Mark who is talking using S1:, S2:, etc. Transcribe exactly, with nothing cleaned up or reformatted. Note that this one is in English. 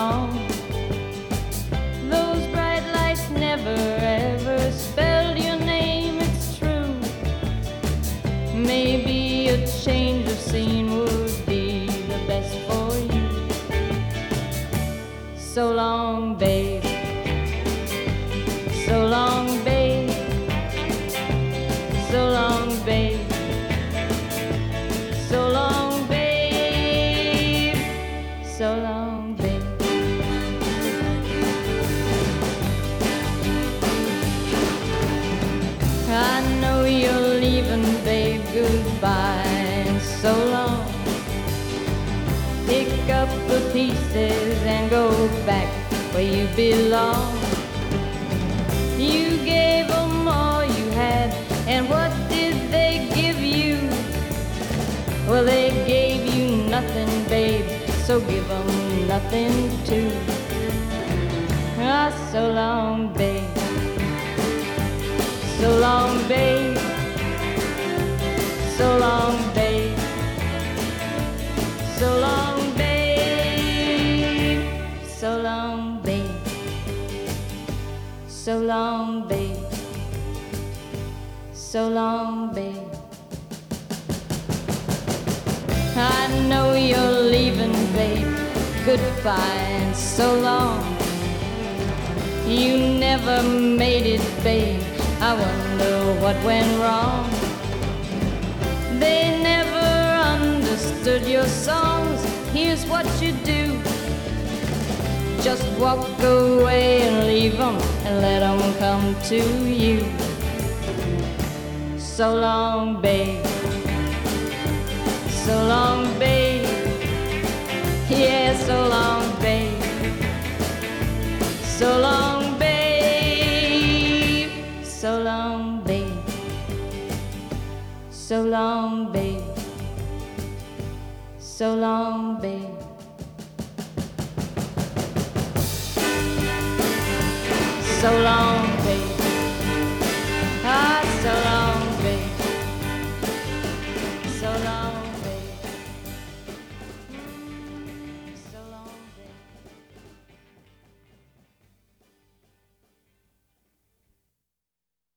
S1: wrong. Those bright lights never ever spelled your name, it's true. Maybe a change of scene would be the best for you. So long, babe. So long, babe. So long, babe. So long, babe. So long, babe. I know you're leaving, babe, goodbye and so long. Pick up the pieces and go back where you belong. You gave them all you had, and what did they give you? Well, they gave you nothing, babe, so give them nothing too. Ah, so long, babe. So long, babe. So long, babe. So long, babe. So long, babe. So long, babe. So long, babe. I know you're leaving, babe. Goodbye and so long. You never made it, babe. I wonder what went wrong. They never understood your songs. Here's what you do. Just walk away and leave them and let them come to you. So long, babe. So long, babe. Yeah, so long, babe. So long, babe. So long, babe. So long, babe. So long, babe. So long, babe.